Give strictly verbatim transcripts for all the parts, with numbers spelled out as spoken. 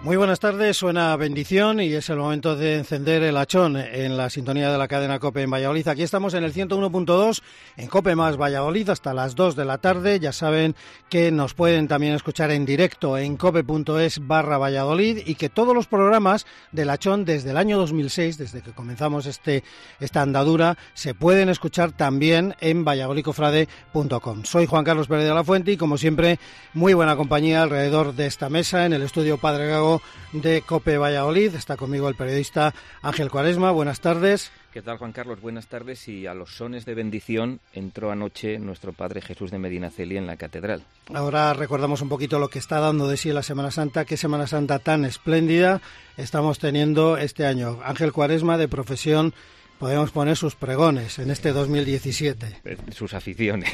Muy buenas tardes, suena bendición y es el momento de encender el hachón en la sintonía de la cadena COPE en Valladolid. Aquí estamos en el ciento uno punto dos, en COPE más Valladolid, hasta las dos de la tarde. Ya saben que nos pueden también escuchar en directo en cope.es barra Valladolid y que todos los programas del hachón desde el año dos mil seis, desde que comenzamos este esta andadura, se pueden escuchar también en valladolid cofrade punto com. Soy Juan Carlos Pérez de la Fuente y, como siempre, muy buena compañía alrededor de esta mesa en el estudio Padre Gago de COPE Valladolid. Está conmigo el periodista Ángel Cuaresma. Buenas tardes. ¿Qué tal, Juan Carlos? Buenas tardes. Y a los sones de bendición entró anoche nuestro Padre Jesús de Medinaceli en la catedral. Ahora recordamos un poquito lo que está dando de sí la Semana Santa. Qué Semana Santa tan espléndida estamos teniendo este año. Ángel Cuaresma, de profesión, podemos poner sus pregones en este dos mil diecisiete. Sus aficiones.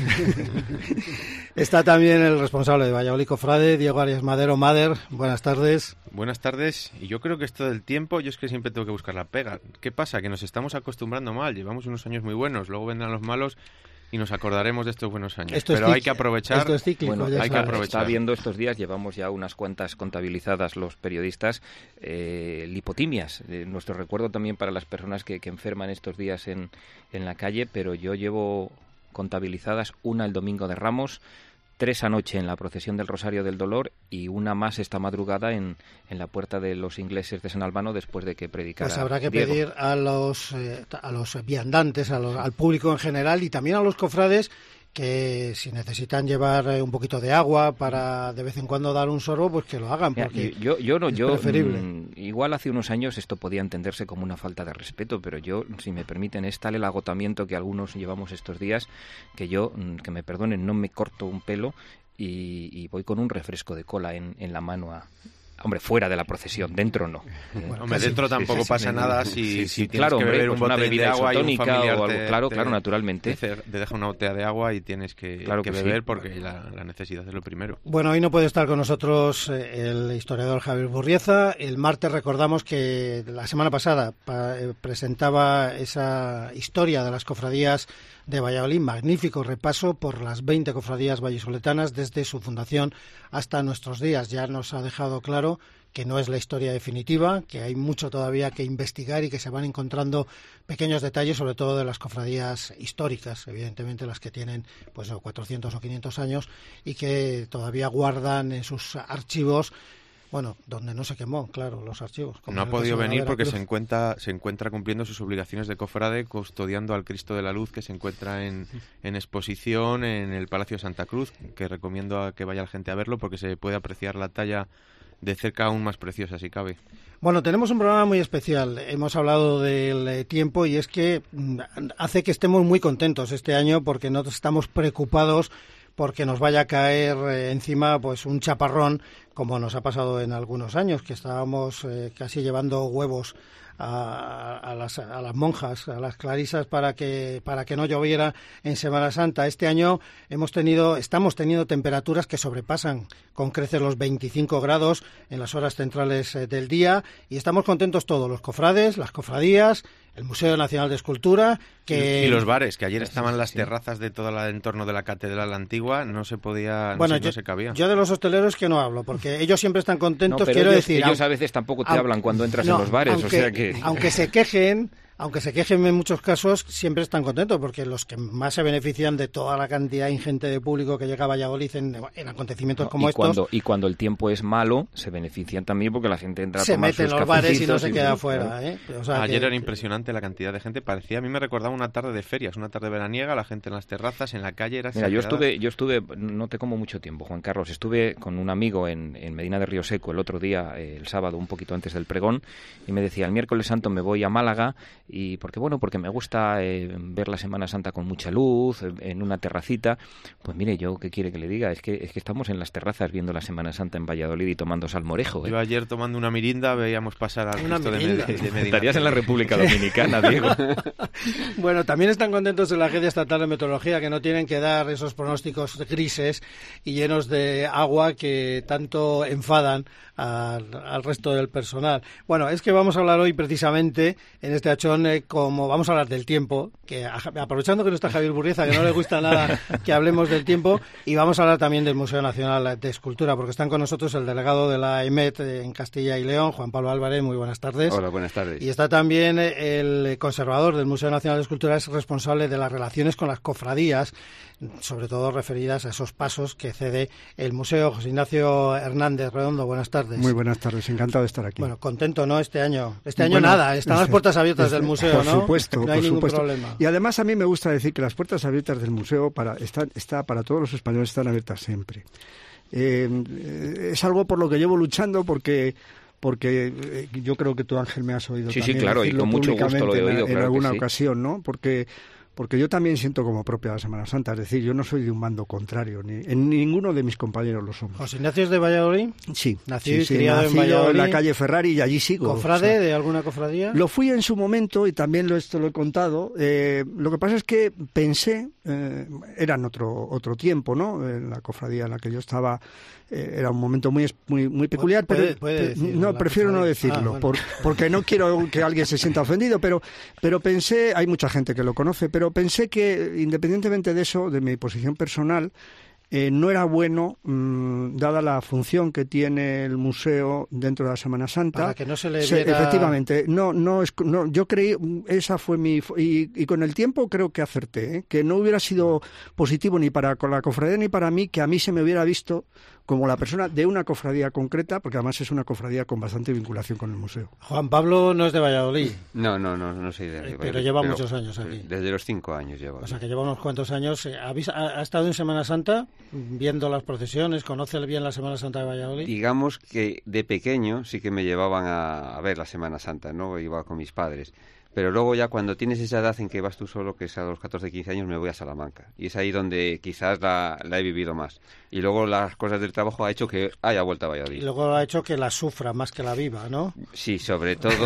Está también el responsable de Valladolid Cofrade, Diego Arias Madero. Mader, buenas tardes. Buenas tardes. Y yo creo que esto del tiempo, yo es que siempre tengo que buscar la pega. ¿Qué pasa? Que nos estamos acostumbrando mal. Llevamos unos años muy buenos, luego vendrán los malos y nos acordaremos de estos buenos años. Esto Pero es hay que aprovechar. Esto es cíclico, bueno, ya hay sabes. que aprovechar. Está viendo estos días, llevamos ya unas cuantas contabilizadas los periodistas, eh, lipotimias. Eh, nuestro recuerdo también para las personas que, que enferman estos días en, en la calle, pero yo llevo contabilizadas una el domingo de Ramos, tres anoche en la procesión del Rosario del Dolor y una más esta madrugada en, en la puerta de los ingleses de San Albano después de que predicara Pues habrá que Diego. pedir a los eh, a los viandantes, a los, al público en general y también a los cofrades que si necesitan llevar eh, un poquito de agua para de vez en cuando dar un sorbo, pues que lo hagan, porque Mira, yo, yo no, es yo preferible. Mmm, igual hace unos años esto podía entenderse como una falta de respeto, pero yo, si me permiten, es tal el agotamiento que algunos llevamos estos días que yo, mmm, que me perdonen, no me corto un pelo y, y voy con un refresco de cola en, en la mano a... Hombre, fuera de la procesión, dentro no. Bueno, hombre, dentro tampoco sí, pasa sí, nada si, sí, sí, si tienes claro, que hombre, beber pues un una bote bebida de agua y un isotónica familiar o algo, te, claro, te, claro, naturalmente. Te, te deja una botella de agua y tienes que, claro que, que beber sí. porque la, la necesidad es lo primero. Bueno, hoy no puede estar con nosotros eh, el historiador Javier Burrieza. El martes recordamos que la semana pasada pa, eh, presentaba esa historia de las cofradías de Valladolid, magnífico repaso por las veinte cofradías vallisoletanas desde su fundación hasta nuestros días. Ya nos ha dejado claro que no es la historia definitiva, que hay mucho todavía que investigar y que se van encontrando pequeños detalles, sobre todo de las cofradías históricas, evidentemente las que tienen pues cuatrocientos o quinientos años y que todavía guardan en sus archivos, bueno, donde no se quemó, claro, los archivos. No ha podido venir porque se encuentra, se encuentra cumpliendo sus obligaciones de cofrade, custodiando al Cristo de la Luz, que se encuentra en, en exposición en el Palacio de Santa Cruz, que recomiendo a que vaya la gente a verlo porque se puede apreciar la talla de cerca aún más preciosa, si cabe. Bueno, tenemos un programa muy especial. Hemos hablado del tiempo y es que hace que estemos muy contentos este año porque no estamos preocupados porque nos vaya a caer eh, encima pues un chaparrón, como nos ha pasado en algunos años, que estábamos eh, casi llevando huevos a, a, las, a las monjas, a las clarisas, para que para que no lloviera en Semana Santa. Este año hemos tenido, estamos teniendo temperaturas que sobrepasan con creces los veinticinco grados en las horas centrales eh, del día y estamos contentos todos, los cofrades, las cofradías, el Museo Nacional de Escultura, que... Y, y los bares, que ayer estaban las terrazas de todo el entorno de la Catedral Antigua, no se podía, no, bueno, se, yo, no se cabía. Yo de los hosteleros que no hablo, porque ellos siempre están contentos, no, pero quiero ellos, decir... ellos a veces tampoco te aunque, hablan cuando entras no, en los bares, aunque, o sea que... Aunque se quejen... Aunque se quejen en muchos casos, siempre están contentos, porque los que más se benefician de toda la cantidad ingente de público que llega a Valladolid en, en acontecimientos no, como y estos... Cuando, y cuando el tiempo es malo, se benefician también porque la gente entra a se tomar mete sus en los bares y no se y queda sí, afuera. claro. ¿eh? O sea, Ayer que, era impresionante la cantidad de gente, parecía, a mí me recordaba una tarde de ferias, una tarde veraniega, la gente en las terrazas, en la calle, era Mira, yo exagerada. estuve, yo estuve, no te como mucho tiempo, Juan Carlos, estuve con un amigo en, en Medina de Río Seco el otro día, eh, el sábado, un poquito antes del pregón, y me decía, el miércoles santo me voy a Málaga, y porque bueno, porque me gusta eh, ver la Semana Santa con mucha luz, en una terracita. Pues mire, yo qué quiere que le diga, es que es que estamos en las terrazas viendo la Semana Santa en Valladolid y tomando salmorejo. ¿eh? Yo ayer tomando una mirinda veíamos pasar al Una Cristo de, mirinda. Med- de Medina. Estarías en la República Dominicana, Diego. Bueno, también están contentos en la Agencia Estatal de Meteorología, que no tienen que dar esos pronósticos grises y llenos de agua que tanto enfadan al, al resto del personal. Bueno, es que vamos a hablar hoy precisamente en este hachón sección, eh, como vamos a hablar del tiempo, que aprovechando que no está Javier Burrieza, que no le gusta nada que hablemos del tiempo, y vamos a hablar también del Museo Nacional de Escultura, porque están con nosotros el delegado de la E M E T en Castilla y León, Juan Pablo Álvarez. Muy buenas tardes. Hola, buenas tardes. Y está también el conservador del Museo Nacional de Escultura, es responsable de las relaciones con las cofradías, sobre todo referidas a esos pasos que cede el museo. José Ignacio Hernández Redondo, buenas tardes. Muy buenas tardes, encantado de estar aquí. Bueno, contento, ¿no? Este año, este año bueno, nada, están las puertas abiertas este, del museo, por ¿no? Supuesto, no hay por ningún supuesto. problema. Y además a mí me gusta decir que las puertas abiertas del museo para está, está para todos los españoles están abiertas siempre. Eh, es algo por lo que llevo luchando, porque porque eh, yo creo que tú, Ángel, me has oído sí, también sí, claro, y con mucho gusto lo he oído, en, claro en alguna sí. ocasión, ¿no? Porque Porque yo también siento como propia la Semana Santa, es decir, yo no soy de un bando contrario, ni en ninguno de mis compañeros lo somos. ¿José Ignacio es de Valladolid? Sí, nacido sí, y sí, criado nacido en Valladolid. en la calle Ferrari y allí sigo. ¿Cofrade o sea, de alguna cofradía? Lo fui en su momento y también lo, esto lo he contado. Eh, lo que pasa es que pensé, eh, era en otro, otro tiempo, ¿no? En la cofradía en la que yo estaba eh, era un momento muy muy muy peculiar, puede, pero puede decirlo, no, prefiero cofradía. no decirlo, Ah, bueno. por, porque no quiero que alguien se sienta ofendido, pero, pero pensé, hay mucha gente que lo conoce, pero pensé que independientemente de eso, de mi posición personal, Eh, no era bueno, mmm, dada la función que tiene el museo dentro de la Semana Santa. Para que no se le se, viera... Efectivamente, no, no, es, no, yo creí, esa fue mi... Y, y con el tiempo creo que acerté, ¿eh? Que no hubiera sido positivo ni para la cofradía ni para mí que a mí se me hubiera visto como la persona de una cofradía concreta, porque además es una cofradía con bastante vinculación con el museo. Juan Pablo no es de Valladolid. No, no, no, no soy de Valladolid. Pero lleva pero, muchos años aquí. Desde los cinco años lleva. O sea, que lleva unos cuantos años. ¿Ha, ha estado en Semana Santa viendo las procesiones? ¿Conoce bien la Semana Santa de Valladolid? Digamos que de pequeño sí que me llevaban a, a ver la Semana Santa, ¿no? Iba con mis padres. Pero luego ya cuando tienes esa edad en que vas tú solo, que es a los catorce, quince años, me voy a Salamanca. Y es ahí donde quizás la, la he vivido más. Y luego las cosas del trabajo ha hecho que haya vuelto a Valladolid. Y luego ha hecho que la sufra más que la viva, ¿no? Sí, sobre todo,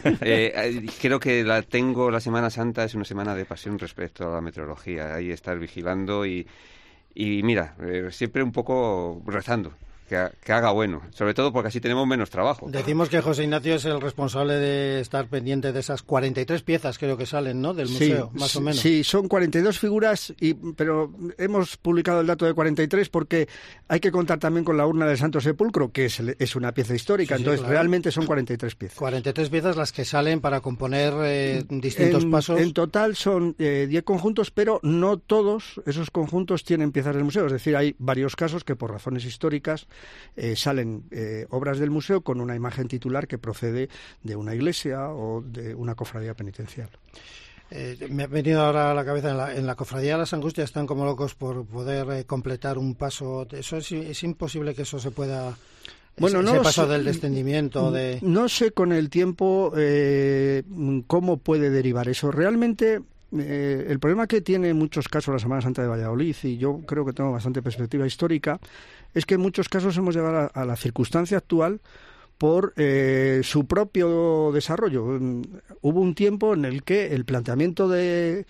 eh, creo que la tengo, la Semana Santa es una semana de pasión respecto a la meteorología. Ahí estar vigilando y, y mira, eh, siempre un poco rezando. Que, que haga bueno, sobre todo porque así tenemos menos trabajo. Decimos que José Ignacio es el responsable de estar pendiente de esas cuarenta y tres piezas, creo que salen, ¿no?, del museo, sí, más o menos. Sí, son cuarenta y dos figuras, y, pero hemos publicado el dato de cuarenta y tres porque hay que contar también con la urna del Santo Sepulcro, que es, es una pieza histórica, sí, sí, entonces claro. Realmente son cuarenta y tres piezas. cuarenta y tres piezas las que salen para componer eh, distintos en, pasos. En total son eh, diez conjuntos, pero no todos esos conjuntos tienen piezas del museo, es decir, hay varios casos que por razones históricas Eh, salen eh, obras del museo con una imagen titular que procede de una iglesia o de una cofradía penitencial. Eh, me ha venido ahora a la cabeza, en la, en la cofradía de las Angustias están como locos por poder eh, completar un paso. Eso es, es imposible que eso se pueda... Bueno, ese no paso sé, del descendimiento de... No sé con el tiempo eh, cómo puede derivar eso. Realmente... Eh, el problema que tiene en muchos casos la Semana Santa de Valladolid, y yo creo que tengo bastante perspectiva histórica, es que en muchos casos hemos llegado a, a la circunstancia actual por eh, su propio desarrollo. Hubo un tiempo en el que el planteamiento de,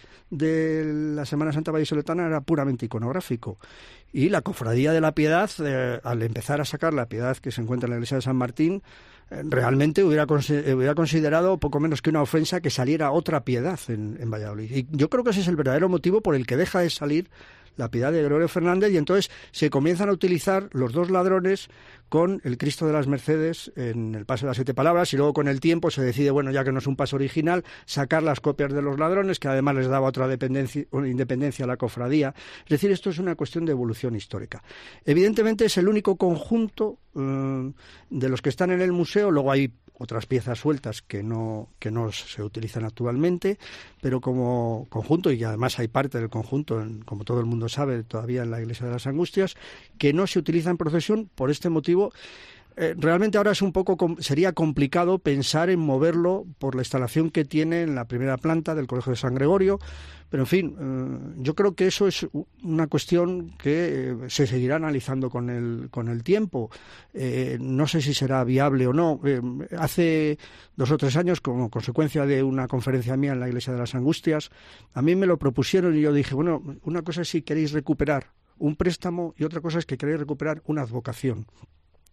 de la Semana Santa vallisoletana era puramente iconográfico. Y la Cofradía de la Piedad, eh, al empezar a sacar la Piedad que se encuentra en la iglesia de San Martín, eh, realmente hubiera, hubiera considerado poco menos que una ofensa que saliera otra Piedad en, en Valladolid. Y yo creo que ese es el verdadero motivo por el que deja de salir la Piedad de Gregorio Fernández, y entonces se comienzan a utilizar los dos ladrones con el Cristo de las Mercedes en el Paso de las Siete Palabras, y luego con el tiempo se decide, bueno, ya que no es un paso original, sacar las copias de los ladrones, que además les daba otra dependencia, una independencia a la cofradía. Es decir, esto es una cuestión de evolución histórica. Evidentemente es el único conjunto eh, de los que están en el museo, luego hay otras piezas sueltas que no que no se utilizan actualmente, pero como conjunto, y además hay parte del conjunto, en, como todo el mundo sabe, todavía en la Iglesia de las Angustias, que no se utiliza en procesión. Por este motivo, eh, realmente ahora es un poco sería complicado pensar en moverlo por la instalación que tiene en la primera planta del Colegio de San Gregorio. Pero, en fin, eh, yo creo que eso es una cuestión que eh, se seguirá analizando con el, con el tiempo. Eh, no sé si será viable o no. Eh, hace dos o tres años, como consecuencia de una conferencia mía en la Iglesia de las Angustias, a mí me lo propusieron y yo dije, bueno, una cosa es si queréis recuperar un préstamo y otra cosa es que queréis recuperar una advocación.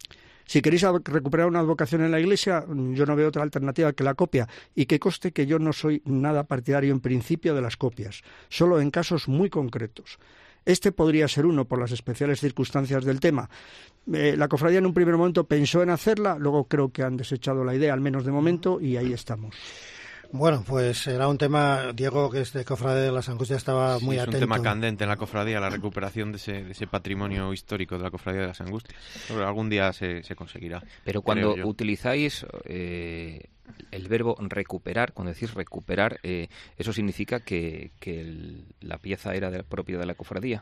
Si queréis recuperar una advocación en la Iglesia, yo no veo otra alternativa que la copia. Y que conste que yo no soy nada partidario en principio de las copias, solo en casos muy concretos. Este podría ser uno por las especiales circunstancias del tema. Eh, la cofradía en un primer momento pensó en hacerla, luego creo que han desechado la idea, al menos de momento, y ahí estamos. Bueno, pues era un tema, Diego, que es de Cofradía de las Angustias, estaba sí, muy es atento. Es un tema candente en la cofradía, la recuperación de ese, de ese patrimonio histórico de la Cofradía de las Angustias. Pero algún día se, se conseguirá. Pero cuando utilizáis eh, el verbo recuperar, cuando decís recuperar, eh, ¿eso significa que, que el, la pieza era de, propia de la cofradía?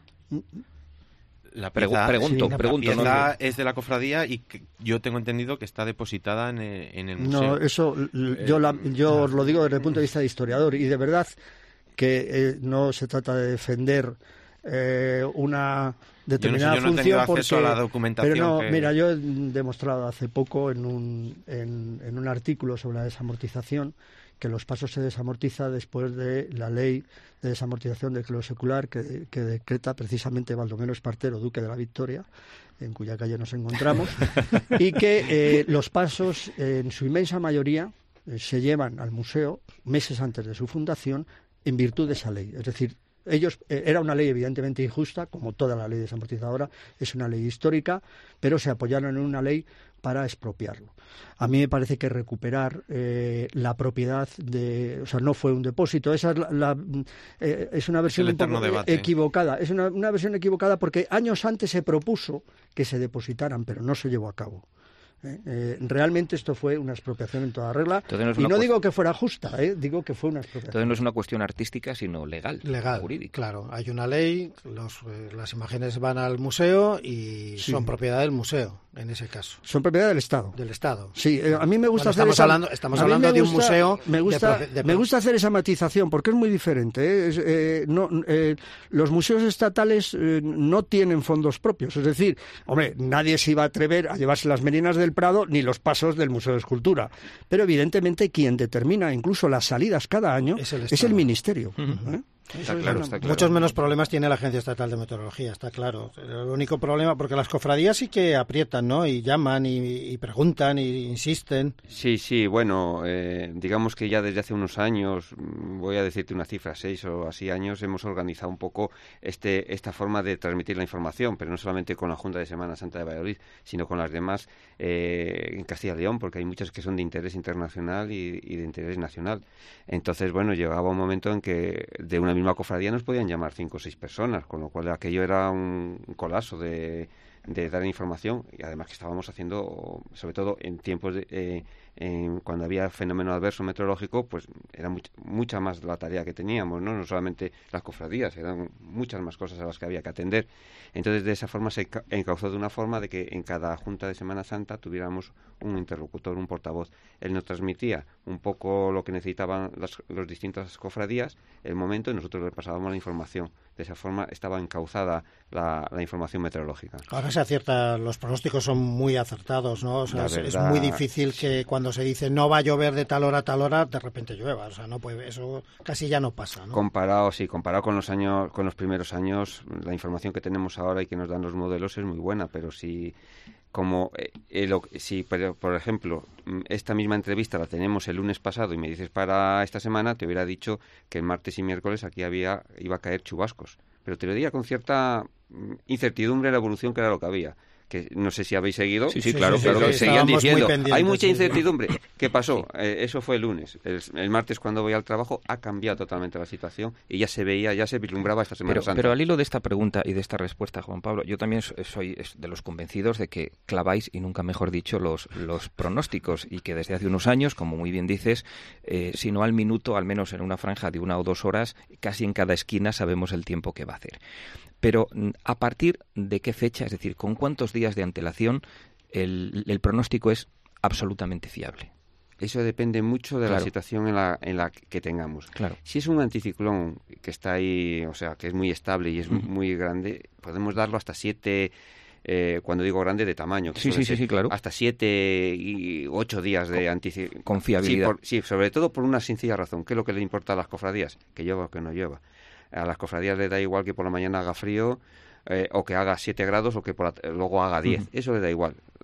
La pieza, pregunto, sí, pregunto. La pieza ¿no? es de la cofradía y que yo tengo entendido que está depositada en, en el museo. No, eso yo, la, yo os lo digo desde el punto de vista de historiador y de verdad que eh, no se trata de defender eh, una determinada yo no sé, yo no función he tenido acceso porque, a la documentación. Pero no, que... mira, yo he demostrado hace poco en un, en, en un artículo sobre la desamortización que los pasos se desamortiza después de la ley de desamortización del clero secular que, que decreta precisamente Baldomero Espartero, duque de la Victoria, en cuya calle nos encontramos, y que eh, los pasos, eh, en su inmensa mayoría, eh, se llevan al museo meses antes de su fundación en virtud de esa ley. Es decir, ellos eh, era una ley evidentemente injusta, como toda la ley desamortizadora, es una ley histórica, pero se apoyaron en una ley para expropiarlo. A mí me parece que recuperar eh, la propiedad de, o sea, no fue un depósito. Esa es la, la eh, es una versión un poco debate. equivocada. Es una, una versión equivocada porque años antes se propuso que se depositaran, pero no se llevó a cabo. Eh, eh, realmente esto fue una expropiación en toda regla no y no digo que fuera justa, eh, digo que fue una expropiación. Entonces no es una cuestión artística sino legal, legal, jurídica. Claro, hay una ley, los, eh, las imágenes van al museo y sí. son propiedad del museo en ese caso. Son propiedad del Estado. Del Estado. Sí, eh, a mí me gusta bueno, hacer estamos esa, hablando, estamos hablando de gusta, un museo. Me gusta, de, de, me gusta hacer esa matización porque es muy diferente. ¿eh? Es, eh, no, eh, los museos estatales eh, no tienen fondos propios. Es decir, hombre, nadie se iba a atrever a llevarse las Merinas del Prado ni los pasos del Museo de Escultura. Pero evidentemente quien determina incluso las salidas cada año es el, es el Ministerio. Uh-huh. ¿eh? Está claro, está claro. Muchos menos problemas tiene la Agencia Estatal de Meteorología, está claro. El único problema, porque las cofradías sí que aprietan, ¿no? Y llaman y, y preguntan y insisten. Sí, sí, bueno, eh, digamos que ya desde hace unos años, voy a decirte una cifra, seis o así años, hemos organizado un poco este esta forma de transmitir la información, pero no solamente con la Junta de Semana Santa de Valladolid, sino con las demás eh, en Castilla y León, porque hay muchas que son de interés internacional y, y de interés nacional. Entonces, bueno, llegaba un momento en que de una misma cofradía nos podían llamar cinco o seis personas, con lo cual aquello era un colapso de, de dar información y además que estábamos haciendo, sobre todo en tiempos de, eh, en, cuando había fenómeno adverso meteorológico, pues era much, mucha más la tarea que teníamos, ¿no? No solamente las cofradías, eran muchas más cosas a las que había que atender. Entonces de esa forma se encauzó de una forma de que en cada Junta de Semana Santa tuviéramos un interlocutor, un portavoz. Él nos transmitía un poco lo que necesitaban las los distintas cofradías, el momento, y nosotros le pasábamos la información. De esa forma estaba encauzada la, la información meteorológica. Ahora se acierta, los pronósticos son muy acertados, ¿no? O sea, es, verdad, es muy difícil que cuando se dice no va a llover de tal hora a tal hora, de repente llueva. O sea, no puede, eso casi ya no pasa, ¿no? Comparado, sí, comparado con los años, con los primeros años, la información que tenemos ahora y que nos dan los modelos es muy buena, pero si como eh, eh, lo, si por, por ejemplo esta misma entrevista la tenemos el lunes pasado y me dices para esta semana, te hubiera dicho que el martes y miércoles aquí había iba a caer chubascos, pero te lo diría con cierta incertidumbre la evolución que era lo que había. Que no sé si habéis seguido. Sí, sí, sí claro, sí, claro. Sí, que sí, seguían diciendo, hay mucha incertidumbre. Sí. ¿Qué pasó? Sí. Eh, eso fue el lunes. El, el martes, cuando voy al trabajo, ha cambiado totalmente la situación y ya se veía, ya se vislumbraba esta Semana pero, Santa. Pero al hilo de esta pregunta y de esta respuesta, Juan Pablo, yo también soy de los convencidos de que claváis, y nunca mejor dicho, los, los pronósticos y que desde hace unos años, como muy bien dices, eh, si no al minuto, al menos en una franja de una o dos horas, casi en cada esquina sabemos el tiempo que va a hacer. Pero ¿a partir de qué fecha, es decir, con cuántos días de antelación el, el pronóstico es absolutamente fiable? Eso depende mucho de claro. la situación en la, en la que tengamos. Claro. Si es un anticiclón que está ahí, o sea, que es muy estable y es uh-huh. muy grande, podemos darlo hasta siete... Eh, cuando digo grande, de tamaño. Sí, sí, sí, sí, claro. Hasta siete y ocho días de anticipación. Confiabilidad. Sí, por, sí, sobre todo por una sencilla razón. ¿Qué es lo que le importa a las cofradías? Que llueva o que no llueva. A las cofradías les da igual que por la mañana haga frío eh, o que haga siete grados o que por la, luego haga diez. Uh-huh. Eso les da igual.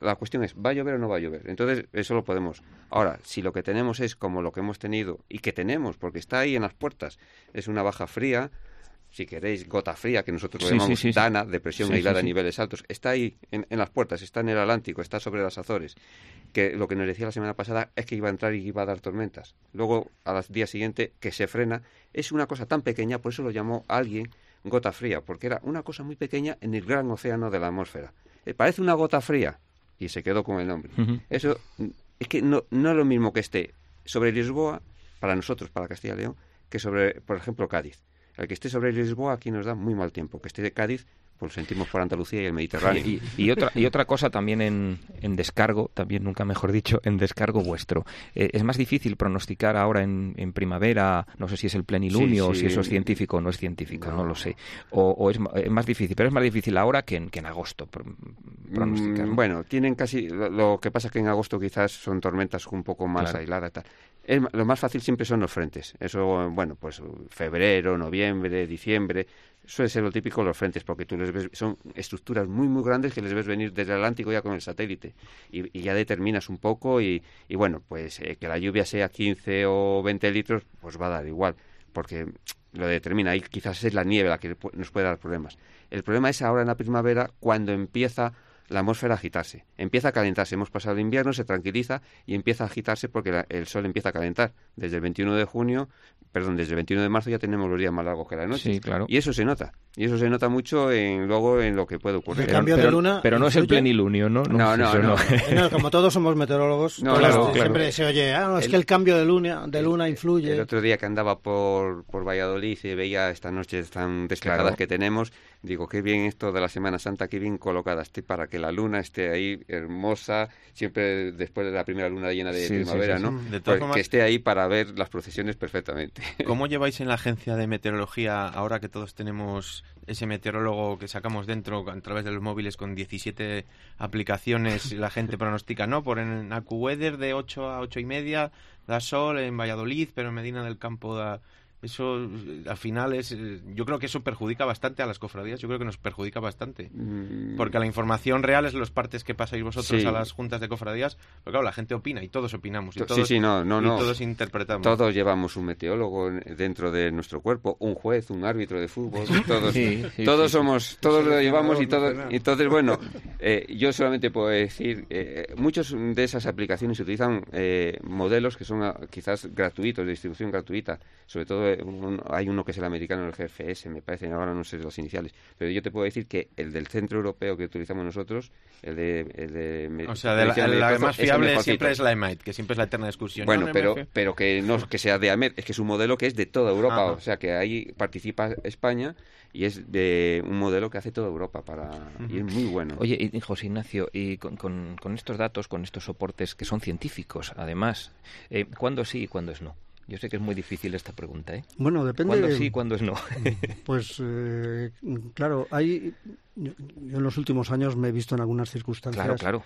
la cuestión es, ¿va a llover o no va a llover? Entonces, eso lo podemos. Ahora, si lo que tenemos es como lo que hemos tenido, y que tenemos, porque está ahí en las puertas, es una baja fría, si queréis, gota fría, que nosotros lo sí, llamamos sí, sí, Dana, depresión sí, aislada sí, sí. a niveles altos, está ahí en, en las puertas, está en el Atlántico, está sobre las Azores, que lo que nos decía la semana pasada es que iba a entrar y iba a dar tormentas. Luego, al día siguiente, que se frena, es una cosa tan pequeña, por eso lo llamó alguien gota fría, porque era una cosa muy pequeña en el gran océano de la atmósfera. Eh, parece una gota fría, y se quedó con el nombre. Uh-huh. Eso es que no, no es lo mismo que esté sobre Lisboa, para nosotros, para Castilla y León, que sobre, por ejemplo, Cádiz. El que esté sobre Lisboa aquí nos da muy mal tiempo. Que esté de Cádiz, pues lo sentimos por Andalucía y el Mediterráneo. Y, y, otra, y otra cosa también en, en descargo, también nunca mejor dicho, en descargo vuestro. Eh, es más difícil pronosticar ahora en, en primavera, no sé si es el plenilunio, sí, sí. o si eso es científico o no es científico, no, no lo sé. O, o es, es más difícil, pero es más difícil ahora que en, que en agosto pronosticar. Mm, bueno, tienen casi... Lo, lo que pasa es que en agosto quizás son tormentas un poco más claro. aisladas y tal. Es, lo más fácil siempre son los frentes. Eso, bueno, pues febrero, noviembre, diciembre... Suele ser lo típico los frentes, porque tú les ves, son estructuras muy, muy grandes que les ves venir desde el Atlántico ya con el satélite. Y, y ya determinas un poco y, y bueno, pues eh, que la lluvia sea quince o veinte litros, pues va a dar igual, porque lo determina. Y quizás es la nieve la que nos puede dar problemas. El problema es ahora en la primavera, cuando empieza la atmósfera a agitarse. Empieza a calentarse. Hemos pasado el invierno, se tranquiliza y empieza a agitarse porque la, el sol empieza a calentar. Desde el veintiuno de junio, perdón, desde el veintiuno de marzo ya tenemos los días más largos que la noche. Sí, claro. Y eso se nota. Y eso se nota mucho en, luego en lo que puede ocurrir. El cambio pero, de luna... Pero no es el plenilunio, ¿no? No, no, no. no, no. no como todos somos meteorólogos, no, claro, claro. siempre se oye, ah, no, es el, que el cambio de luna, de luna influye. El otro día que andaba por, por Valladolid y veía estas noches tan despejadas claro. que tenemos, digo, qué bien esto de la Semana Santa, qué bien colocada esté para que la luna esté ahí hermosa, siempre después de la primera luna llena de sí, primavera, sí, sí, ¿no? Sí. De pues formas, que esté ahí para ver las procesiones perfectamente. ¿Cómo lleváis en la agencia de meteorología, ahora que todos tenemos ese meteorólogo que sacamos dentro a través de los móviles con diecisiete aplicaciones, la gente pronostica, no, por en AccuWeather de ocho a ocho y media da sol en Valladolid, pero en Medina del Campo da... Eso, al final, es yo creo que eso perjudica bastante a las cofradías, yo creo que nos perjudica bastante. Porque la información real es los partes que pasáis vosotros sí. a las juntas de cofradías, pero claro, la gente opina y todos opinamos. Y todos, sí, sí, no, no, y no. todos interpretamos. Todos llevamos un meteorólogo dentro de nuestro cuerpo, un juez, un árbitro de fútbol, todos, sí, sí, todos sí, somos, sí. todos lo llevamos y todos... Entonces, bueno, eh, yo solamente puedo decir, eh, muchas de esas aplicaciones utilizan eh, modelos que son quizás gratuitos, de distribución gratuita, sobre todo Un, hay uno que es el americano, el G F S, me parece, ahora no sé los iniciales, pero yo te puedo decir que el del centro europeo que utilizamos nosotros, el de... El de o sea, de la, el, la más fiable es siempre es la E M A I T, que siempre es la eterna discusión. Bueno, ¿no? pero pero que no que sea de A M E D, es que es un modelo que es de toda Europa, Ajá. o sea, que ahí participa España y es de un modelo que hace toda Europa para uh-huh. y es muy bueno. Oye, y, José Ignacio, y con, con, con estos datos, con estos soportes que son científicos, además, eh, ¿cuándo sí y cuándo es no? Yo sé que es muy difícil esta pregunta, ¿eh? Bueno, depende... ¿Cuándo sí y cuándo es no? Pues, eh, claro, hay... Yo, yo en los últimos años me he visto en algunas circunstancias claro, claro.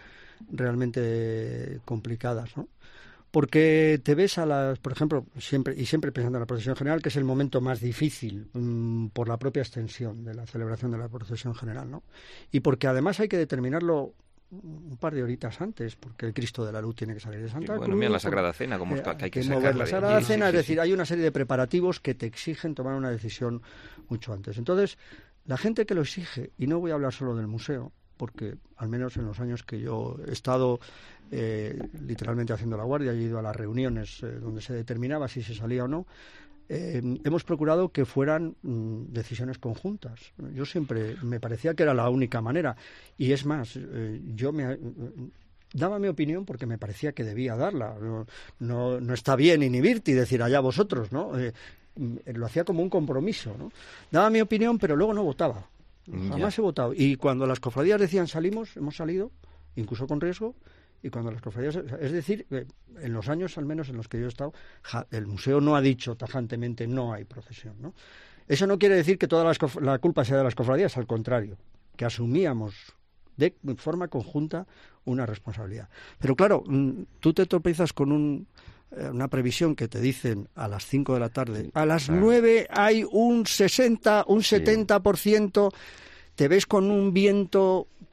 realmente complicadas, ¿no? Porque te ves a las... Por ejemplo, siempre y siempre pensando en la procesión general, que es el momento más difícil mmm, por la propia extensión de la celebración de la procesión general, ¿no? Y porque además hay que determinarlo un par de horitas antes, porque el Cristo de la Luz tiene que salir de Santa Cruz. Cruz. Bueno, mira la Sagrada Cena, como eh, está, que hay que, que sacarla. mover la Sagrada de... Cena, sí, sí, es decir, sí. hay una serie de preparativos que te exigen tomar una decisión mucho antes. Entonces, la gente que lo exige, y no voy a hablar solo del museo, porque al menos en los años que yo he estado eh, literalmente haciendo la guardia, he ido a las reuniones eh, donde se determinaba si se salía o no, Eh, hemos procurado que fueran mm, decisiones conjuntas. Yo siempre me parecía que era la única manera, y es más, eh, yo me eh, daba mi opinión porque me parecía que debía darla. No, no, no está bien inhibirte y decir allá vosotros, ¿no? Eh, lo hacía como un compromiso, ¿no? Daba mi opinión, pero luego no votaba. Jamás ya. he votado. Y cuando las cofradías decían salimos, hemos salido, incluso con riesgo. Y cuando las cofradías, es decir, en los años al menos en los que yo he estado, el museo no ha dicho tajantemente no hay procesión, ¿no? Eso no quiere decir que toda las, la culpa sea de las cofradías, al contrario, que asumíamos de forma conjunta una responsabilidad. Pero claro, tú te tropezas con un, una previsión que te dicen a las cinco de la tarde, a las claro. nueve hay un sesenta, un setenta por ciento, te ves con un viento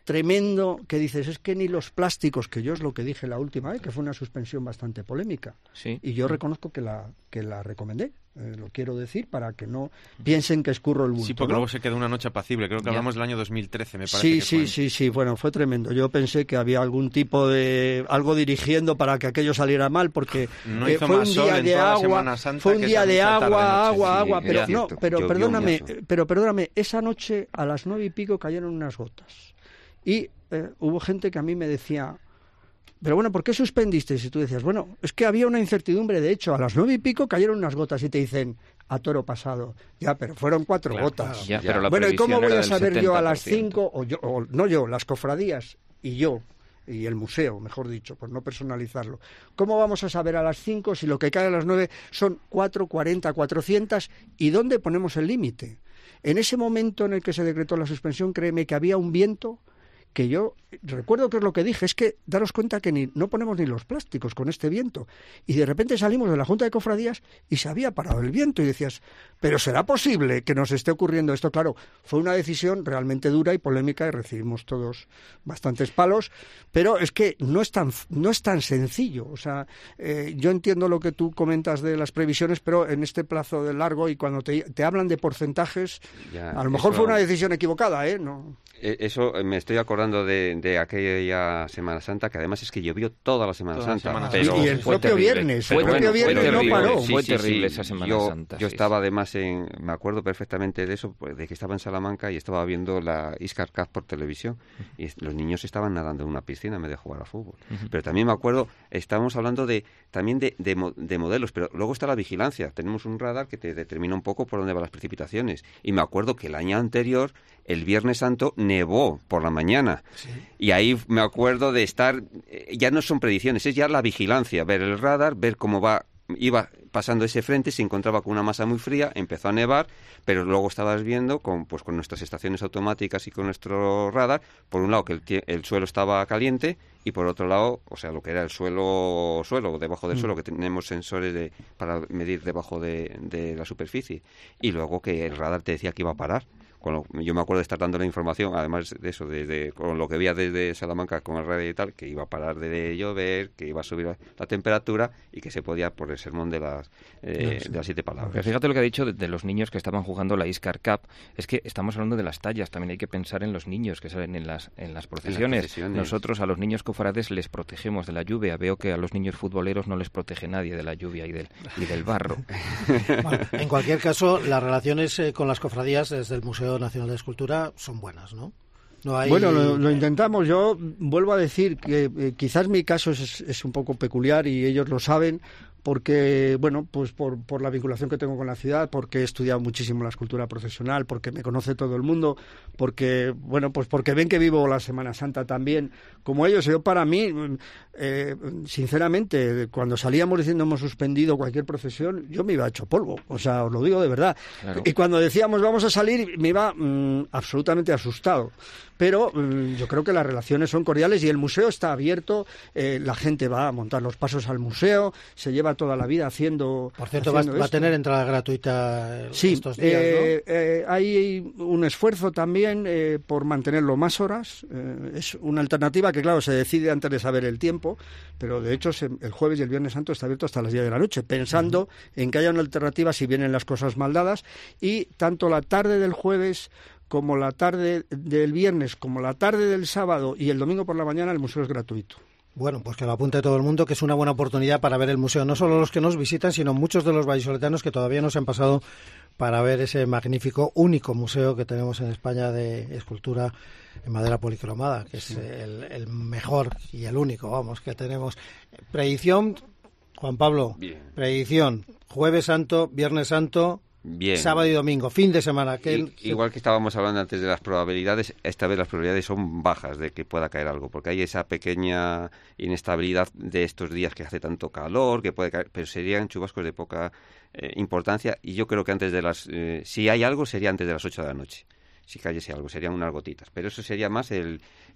tremendo que dices, es que ni los plásticos, que yo es lo que dije la última vez, que fue una suspensión bastante polémica. Sí. Y yo reconozco que la, que la recomendé. Eh, lo quiero decir para que no piensen que escurro el bulto. Sí, porque ¿no? luego se quedó una noche apacible. Creo que Ya. hablamos del año dos mil trece, me parece. Sí, que sí, fue. sí, sí. Bueno, fue tremendo. Yo pensé que había algún tipo de algo dirigiendo para que aquello saliera mal, porque No eh, hizo fue un más sol día en de toda la agua, Semana Santa fue un que día esa de misma agua, tarde-noche. agua, Sí, agua, era pero no, cierto. pero Llovió perdóname, mucho. pero perdóname, esa noche a las nueve y pico cayeron unas gotas y eh, hubo gente que a mí me decía. Pero bueno, ¿por qué suspendiste? Si tú decías, bueno, es que había una incertidumbre, de hecho, a las nueve y pico cayeron unas gotas y te dicen, a toro pasado. Ya, pero fueron cuatro Claro, gotas. ya, pero la Bueno, ¿y cómo previsión voy era a del saber yo a las setenta por ciento? cinco, o yo, o no yo, las cofradías y yo, y el museo, mejor dicho, por no personalizarlo, ¿cómo vamos a saber a las cinco si lo que cae a las nueve son cuatro, cuarenta, cuatrocientas? ¿Y dónde ponemos el límite? En ese momento en el que se decretó la suspensión, créeme que había un viento que yo recuerdo que es lo que dije, es que daros cuenta que ni, no ponemos ni los plásticos con este viento. Y de repente salimos de la Junta de Cofradías y se había parado el viento y decías, ¿pero será posible que nos esté ocurriendo esto? Claro, fue una decisión realmente dura y polémica y recibimos todos bastantes palos, pero es que no es tan, no es tan sencillo. O sea, eh, yo entiendo lo que tú comentas de las previsiones, pero en este plazo de largo y cuando te, te hablan de porcentajes, Ya, a lo mejor eso- fue una decisión equivocada, ¿eh? No. Eh, Eso eh, me estoy acordando de, de aquella Semana Santa, que además es que llovió toda la Semana Toda la Santa. Semana pero y el fue propio terrible. viernes, Fue el propio bueno, fue viernes no terrible. paró. Fue terrible esa Semana yo, Santa, Yo sí, estaba sí. además en, me acuerdo perfectamente de eso, pues, de que estaba en Salamanca y estaba viendo la Iscar Cup por televisión y est- los niños estaban nadando en una piscina en vez de jugar a fútbol. Ujú. Pero también me acuerdo, estábamos hablando de también de, de, mo- de modelos, pero luego está la vigilancia. Tenemos un radar que te determina un poco por dónde van las precipitaciones. Y me acuerdo que el año anterior, el Viernes Santo, nevó por la mañana. Y ahí me acuerdo de estar, eh, ya no son predicciones, es ya la vigilancia, ver el radar, ver cómo va, iba pasando ese frente, se encontraba con una masa muy fría, empezó a nevar, pero luego estabas viendo con, pues, con nuestras estaciones automáticas y con nuestro radar, por un lado que el, tie- el suelo estaba caliente y por otro lado, o sea, lo que era el suelo, suelo, debajo del suelo, que tenemos sensores de, para medir debajo de, de la superficie, y luego que el radar te decía que iba a parar. Con lo- yo me acuerdo de estar dando la información, además de eso, de, de- con lo que veía desde Salamanca con el radio y tal, que iba a parar de llover, que iba a subir la, la temperatura y que se podía por el sermón de las, eh, de las siete palabras. Pero fíjate lo que ha dicho de, de los niños que estaban jugando la Iscar Cup. Es que estamos hablando de las tallas, también hay que pensar en los niños que salen en las, en las procesiones. procesiones. Nosotros a los niños cofrades les protegemos de la lluvia. Veo que a los niños futboleros no les protege nadie de la lluvia y del, y del barro. Bueno, en cualquier caso, las relaciones eh, con las cofradías desde el Museo Nacional de Escultura son buenas, ¿no? No hay... Bueno, lo, lo intentamos. Yo vuelvo a decir que eh, quizás mi caso es, es un poco peculiar y ellos lo saben porque, bueno, pues por, por la vinculación que tengo con la ciudad, porque he estudiado muchísimo la escultura profesional, porque me conoce todo el mundo, porque, bueno, pues porque ven que vivo la Semana Santa también como ellos. Yo para mí, eh, sinceramente, cuando salíamos diciendo hemos suspendido cualquier procesión, yo me iba hecho polvo, o sea, os lo digo de verdad. Claro. Y cuando decíamos vamos a salir, me iba mmm, absolutamente asustado. Pero mmm, yo creo que las relaciones son cordiales y el museo está abierto, eh, la gente va a montar los pasos al museo, se lleva toda la vida haciendo. Por cierto, va, haciendo va a esto. tener entrada gratuita Sí, estos días, eh, eh, hay un esfuerzo también eh, por mantenerlo más horas. Eh, es una alternativa que, claro, se decide antes de saber el tiempo, pero de hecho se, el jueves y el viernes santo está abierto hasta las diez de la noche, pensando uh-huh. en que haya una alternativa si vienen las cosas mal dadas. Y tanto la tarde del jueves como la tarde del viernes, como la tarde del sábado y el domingo por la mañana, el museo es gratuito. Bueno, pues que lo apunte todo el mundo, que es una buena oportunidad para ver el museo. No solo los que nos visitan, sino muchos de los vallisoletanos que todavía no se han pasado para ver ese magnífico, único museo que tenemos en España de escultura en madera policromada, que sí. es el, el mejor y el único, vamos, que tenemos. Predicción, Juan Pablo, Bien. Predicción, Jueves Santo, Viernes Santo... Bien. Sábado y domingo, fin de semana. Que... I, igual que estábamos hablando antes de las probabilidades, esta vez las probabilidades son bajas de que pueda caer algo, porque hay esa pequeña inestabilidad de estos días que hace tanto calor, que puede caer, pero serían chubascos de poca eh, importancia, y yo creo que antes de las, eh, si hay algo, sería antes de las ocho de la noche. Si cayese algo, serían unas gotitas, pero eso sería más el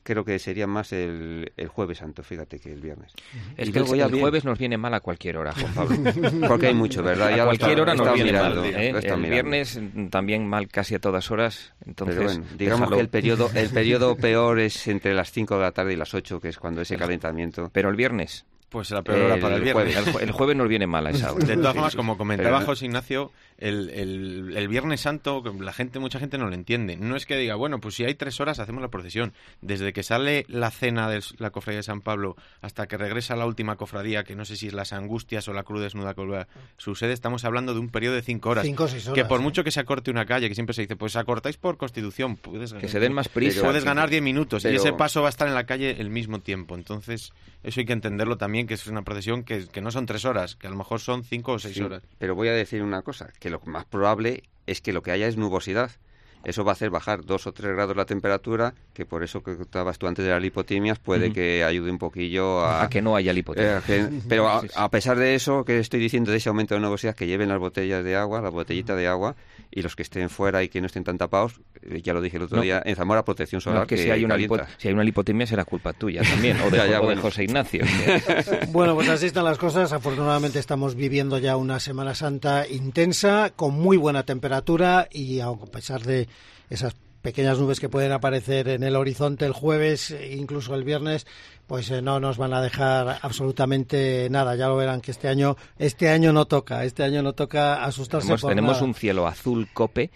creo que sería más el, el Jueves Santo, fíjate, que el viernes. Es y que el, el bien... jueves nos viene mal a cualquier hora, Juan Pablo. Porque hay mucho, ¿verdad? A ya cualquier está, hora nos viene mirando, mal. ¿eh? El mirando. viernes también mal casi a todas horas. Entonces, pero bueno, digamos déjalo. que el periodo, el periodo peor es entre las cinco de la tarde y las ocho, que es cuando ese calentamiento. Pero el viernes... Pues la peor hora para el viernes. Jueves. El, el jueves nos viene mal a esa hora. De todas formas, como comentaba José Ignacio, el, el, el Viernes Santo, la gente, mucha gente no lo entiende. No es que diga, bueno, pues si hay tres horas hacemos la procesión. Desde que sale la cena de la cofradía de San Pablo hasta que regresa la última cofradía, que no sé si es las Angustias o la Cruz Desnuda que vuelve a su sede, estamos hablando de un periodo de cinco horas. Cinco o seis horas. Que por mucho que se acorte una calle, que siempre se dice, pues acortáis por Constitución. Puedes, que se den más prisa. Puedes ganar diez minutos pero... y ese paso va a estar en la calle el mismo tiempo. Entonces, eso hay que entenderlo también, que es una procesión Que, que no son tres horas, que a lo mejor son cinco o seis sí, horas. Pero voy a decir una cosa, que lo más probable es que lo que haya es nubosidad. Eso va a hacer bajar dos o tres grados la temperatura, que por eso que estabas tú antes de las lipotimias, puede uh-huh. que ayude un poquillo a... A que no haya lipotimias. Eh, que, pero a, a pesar de eso, que estoy diciendo de ese aumento de nubosidad, que lleven las botellas de agua, la botellita de agua, y los que estén fuera y que no estén tan tapados, eh, ya lo dije el otro no. día, en Zamora protección solar, no, que, que si hay una lipo, si hay una lipotimia será culpa tuya también, o de, ya, ya, o bueno. de José Ignacio. Bueno, pues así están las cosas. Afortunadamente estamos viviendo ya una Semana Santa intensa, con muy buena temperatura, y a pesar de esas pequeñas nubes que pueden aparecer en el horizonte el jueves, incluso el viernes, pues eh, no nos van a dejar absolutamente nada. Ya lo verán que este año este año no toca, este año no toca asustarse tenemos, por tenemos nada. Un cielo azul cope.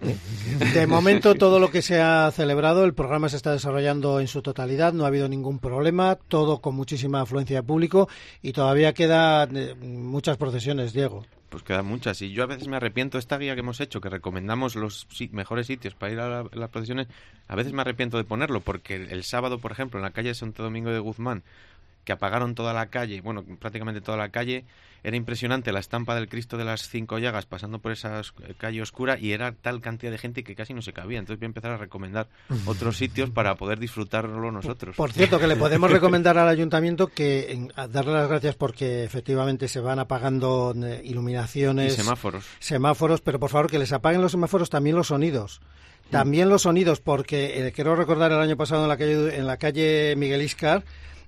De momento todo lo que se ha celebrado, el programa se está desarrollando en su totalidad, no ha habido ningún problema, todo con muchísima afluencia de público, y todavía quedan eh, muchas procesiones, Diego. Pues quedan muchas, y yo a veces me arrepiento, esta guía que hemos hecho, que recomendamos los sí, mejores sitios para ir a la, las procesiones, a veces me arrepiento de ponerlo, porque el, el sábado, por ejemplo, en la calle de Santo Domingo de Guzmán, que apagaron toda la calle, bueno, prácticamente toda la calle, era impresionante la estampa del Cristo de las Cinco Llagas pasando por esa calle oscura, y era tal cantidad de gente que casi no se cabía. Entonces voy a empezar a recomendar otros sitios para poder disfrutarlo nosotros. Por cierto, que le podemos recomendar al ayuntamiento que en, darle las gracias porque efectivamente se van apagando eh, iluminaciones, y semáforos. Semáforos, pero por favor que les apaguen los semáforos también los sonidos. También los sonidos, porque eh, quiero recordar el año pasado en la calle, en la calle Miguel Íscar,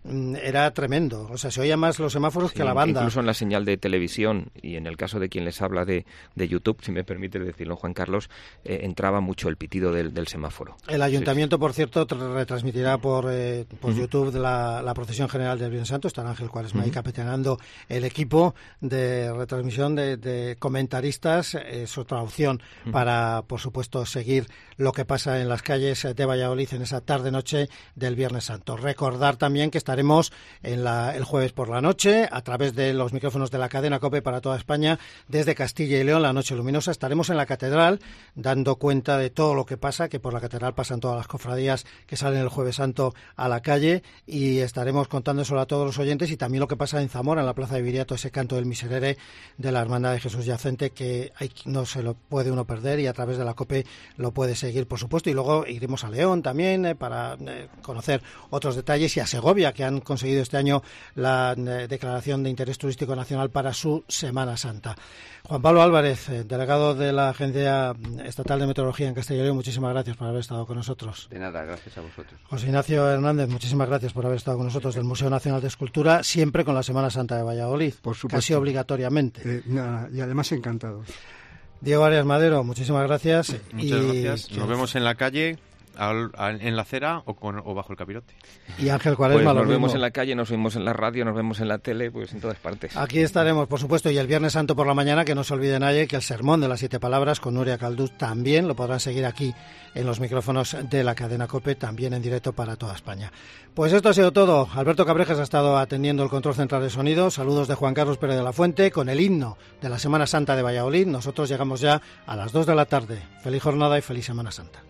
era tremendo, o sea, se oía más los semáforos sí, que la banda. Incluso en la señal de televisión, y en el caso de quien les habla de, de YouTube, si me permite decirlo, Juan Carlos, eh, entraba mucho el pitido del, del semáforo. El ayuntamiento, sí, por cierto, retransmitirá por, eh, por uh-huh. YouTube la, la procesión general del Viernes Santo. Estará Ángel Cuaresma ahí uh-huh. capitaneando el equipo de retransmisión de, de comentaristas. Es otra opción uh-huh. para, por supuesto, seguir lo que pasa en las calles de Valladolid en esa tarde-noche del Viernes Santo. Recordar también que estaremos en la, el jueves por la noche a través de los micrófonos de la cadena COPE para toda España, desde Castilla y León, la Noche Luminosa. Estaremos en la catedral dando cuenta de todo lo que pasa, que por la catedral pasan todas las cofradías que salen el Jueves Santo a la calle, y estaremos contándoselo a todos los oyentes, y también lo que pasa en Zamora, en la Plaza de Viriato, ese canto del Miserere de la Hermandad de Jesús Yacente, que hay, no se lo puede uno perder, y a través de la COPE lo puede seguir, por supuesto. Y luego iremos a León también eh, para eh, conocer otros detalles, y a Segovia, que han conseguido este año la eh, declaración de interés turístico nacional para su Semana Santa. Juan Pablo Álvarez, eh, delegado de la Agencia Estatal de Meteorología en Castilla y León, muchísimas gracias por haber estado con nosotros. De nada, gracias a vosotros. José Ignacio Hernández, muchísimas gracias por haber estado con nosotros, del Museo Nacional de Escultura, siempre con la Semana Santa de Valladolid, por supuesto, casi obligatoriamente. Eh, nada, y además encantados. Diego Arias Madero, muchísimas gracias. Muchas y... gracias. Nos vemos en la calle, al, al, en la acera o, con, o bajo el capirote. Y Ángel Cuaresma, pues lo nos mismo. Vemos en la calle, nos vemos en la radio, nos vemos en la tele, pues en todas partes. Aquí estaremos, por supuesto, y el Viernes Santo por la mañana, que no se olvide nadie que el sermón de las siete palabras con Nuria Caldús también lo podrán seguir aquí en los micrófonos de la cadena COPE, también en directo para toda España. Pues esto ha sido todo. Alberto Cabrejas ha estado atendiendo el control central de sonido. Saludos de Juan Carlos Pérez de la Fuente con el himno de la Semana Santa de Valladolid. Nosotros llegamos ya a las dos de la tarde. Feliz jornada y feliz Semana Santa.